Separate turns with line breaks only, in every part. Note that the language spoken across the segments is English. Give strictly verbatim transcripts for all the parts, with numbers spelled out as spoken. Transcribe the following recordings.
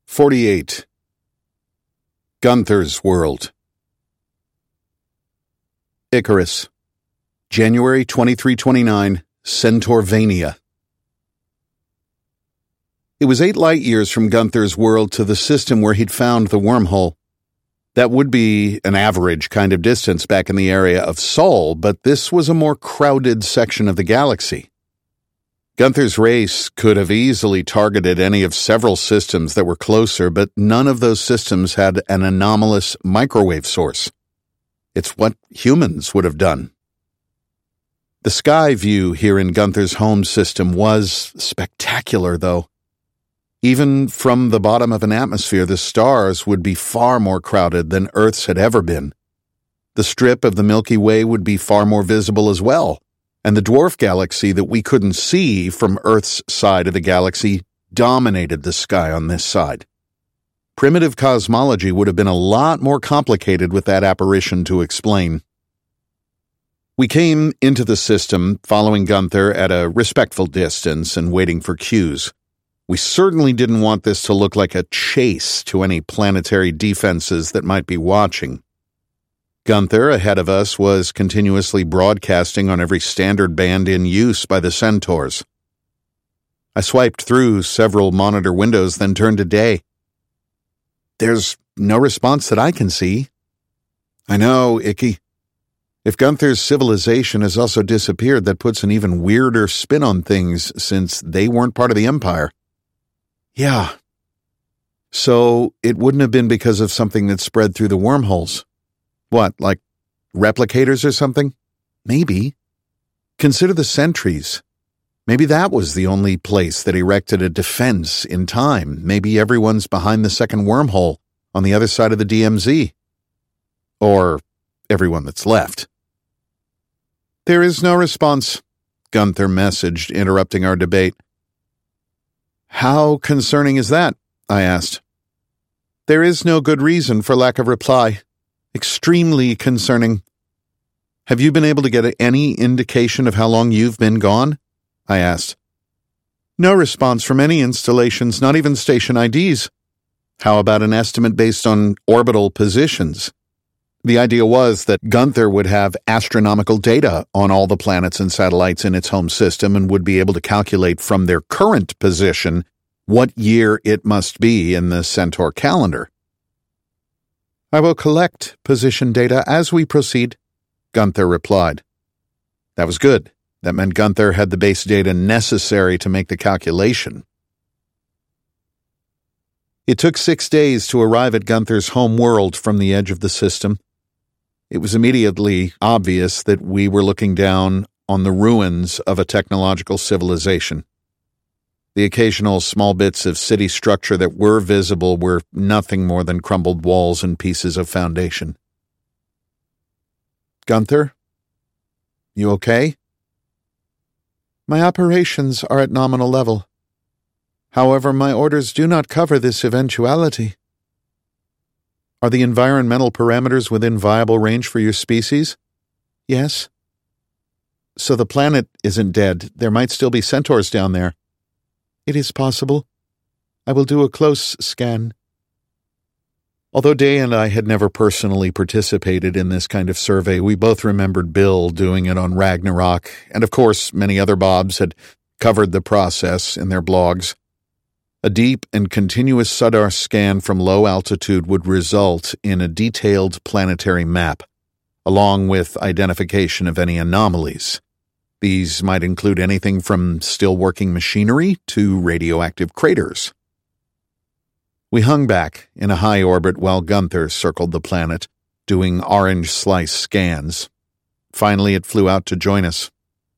forty-eight. Gunther's World. Icarus, January twenty-third twenty-nine, Centaurvania. It was eight light-years from Gunther's world to the system where he'd found the wormhole. That would be an average kind of distance back in the area of Sol, but this was a more crowded section of the galaxy. Gunther's race could have easily targeted any of several systems that were closer, but none of those systems had an anomalous microwave source. It's what humans would have done. The sky view here in Gunther's home system was spectacular, though. Even from the bottom of an atmosphere, the stars would be far more crowded than Earth's had ever been. The strip of the Milky Way would be far more visible as well, and the dwarf galaxy that we couldn't see from Earth's side of the galaxy dominated the sky on this side. Primitive cosmology would have been a lot more complicated with that apparition to explain. We came into the system following Gunther at a respectful distance and waiting for cues. We certainly didn't want this to look like a chase to any planetary defenses that might be watching. Gunther, ahead of us, was continuously broadcasting on every standard band in use by the Centaurs. I swiped through several monitor windows, then turned to Day. There's no response that I can see. I know, Icky. If Gunther's civilization has also disappeared, that puts an even weirder spin on things, since they weren't part of the Empire. Yeah. So it wouldn't have been because of something that spread through the wormholes. What, like replicators or something? Maybe. Consider the sentries. Maybe that was the only place that erected a defense in time. Maybe everyone's behind the second wormhole on the other side of the D M Z. Or everyone that's left. There is no response, Gunther messaged, interrupting our debate. How concerning is that? I asked. There is no good reason for lack of reply. Extremely concerning. Have you been able to get any indication of how long you've been gone? I asked. No response from any installations, not even station I Ds. How about an estimate based on orbital positions? The idea was that Gunther would have astronomical data on all the planets and satellites in its home system and would be able to calculate from their current position what year it must be in the Centaur calendar. I will collect position data as we proceed, Gunther replied. That was good. That meant Gunther had the base data necessary to make the calculation. It took six days to arrive at Gunther's home world from the edge of the system. It was immediately obvious that we were looking down on the ruins of a technological civilization. The occasional small bits of city structure that were visible were nothing more than crumbled walls and pieces of foundation. Gunther? You okay? My operations are at nominal level. However, my orders do not cover this eventuality. Are the environmental parameters within viable range for your species? Yes. So the planet isn't dead. There might still be centaurs down there. It is possible. I will do a close scan. Although Day and I had never personally participated in this kind of survey, we both remembered Bill doing it on Ragnarok, and of course many other Bobs had covered the process in their blogs. A deep and continuous SUDAR scan from low altitude would result in a detailed planetary map, along with identification of any anomalies. These might include anything from still-working machinery to radioactive craters. We hung back in a high orbit while Gunther circled the planet, doing orange slice scans. Finally, it flew out to join us.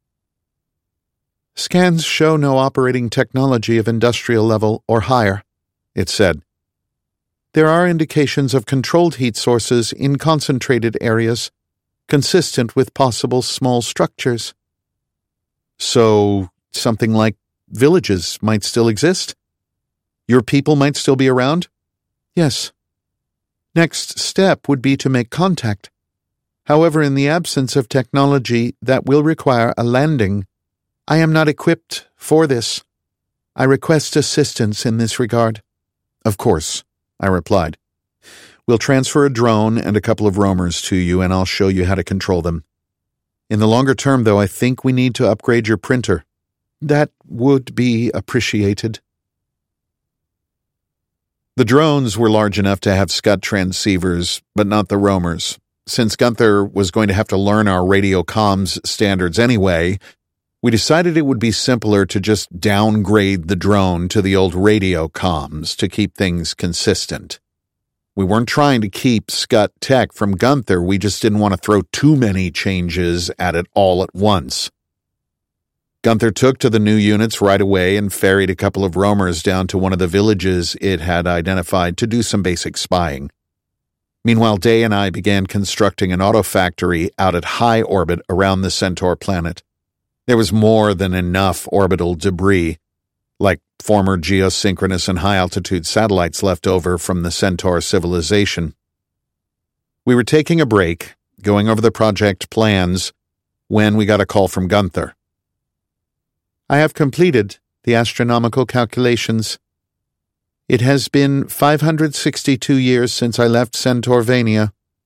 Scans show no operating technology of industrial level or higher, it said. There are indications of controlled heat sources in concentrated areas, consistent with possible small structures. So, something like villages might still exist? Your people might still be around? Yes. Next step would be to make contact. However, in the absence of technology, that will require a landing. I am not equipped for this. I request assistance in this regard. Of course, I replied. We'll transfer a drone and a couple of roamers to you, and I'll show you how to control them. In the longer term, though, I think we need to upgrade your printer. That would be appreciated. The drones were large enough to have Scud transceivers, but not the roamers. Since Gunther was going to have to learn our radio comms standards anyway, we decided it would be simpler to just downgrade the drone to the old radio comms to keep things consistent. We weren't trying to keep Scud tech from Gunther, we just didn't want to throw too many changes at it all at once. Gunther took to the new units right away and ferried a couple of roamers down to one of the villages it had identified to do some basic spying. Meanwhile, Day and I began constructing an auto factory out at high orbit around the Centaur planet. There was more than enough orbital debris, like former geosynchronous and high-altitude satellites left over from the Centaur civilization. We were taking a break, going over the project plans, when we got a call from Gunther. I have completed the astronomical calculations. It has been five hundred sixty-two years since I left Centaurvania.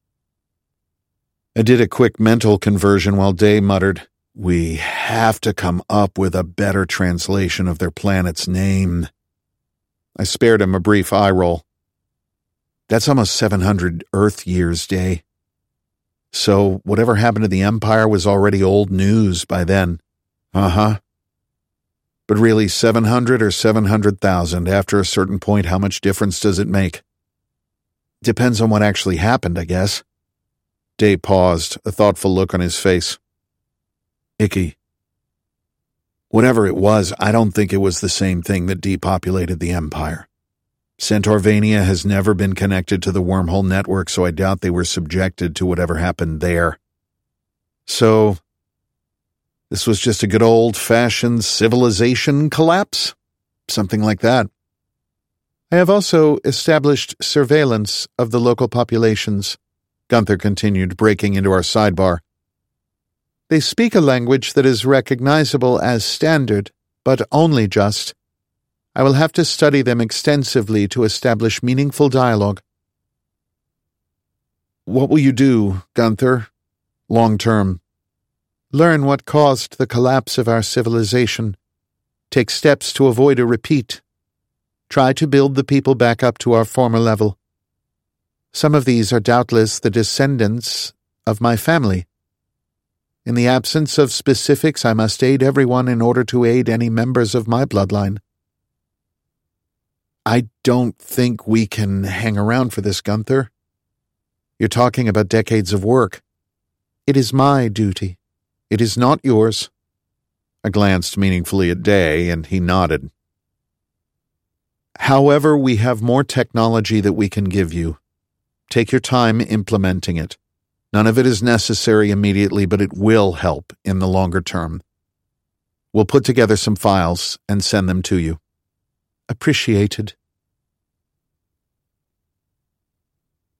I did a quick mental conversion while Day muttered, We have to come up with a better translation of their planet's name. I spared him a brief eye roll. That's almost seven hundred Earth years, Day. So whatever happened to the Empire was already old news by then. Uh-huh. But really, seven hundred or seven hundred thousand, after a certain point, how much difference does it make? Depends on what actually happened, I guess. Day paused, a thoughtful look on his face. Icky. Whatever it was, I don't think it was the same thing that depopulated the Empire. Centaurvania has never been connected to the wormhole network, so I doubt they were subjected to whatever happened there. So, this was just a good old-fashioned civilization collapse? Something like that. I have also established surveillance of the local populations, Gunther continued, breaking into our sidebar. They speak a language that is recognizable as standard, but only just. I will have to study them extensively to establish meaningful dialogue. What will you do, Gunther? Long term. Learn what caused the collapse of our civilization. Take steps to avoid a repeat. Try to build the people back up to our former level. Some of these are doubtless the descendants of my family. In the absence of specifics, I must aid everyone in order to aid any members of my bloodline. I don't think we can hang around for this, Gunther. You're talking about decades of work. It is my duty. It is not yours. I glanced meaningfully at Day, and he nodded. However, we have more technology that we can give you. Take your time implementing it. None of it is necessary immediately, but it will help in the longer term. We'll put together some files and send them to you. Appreciated.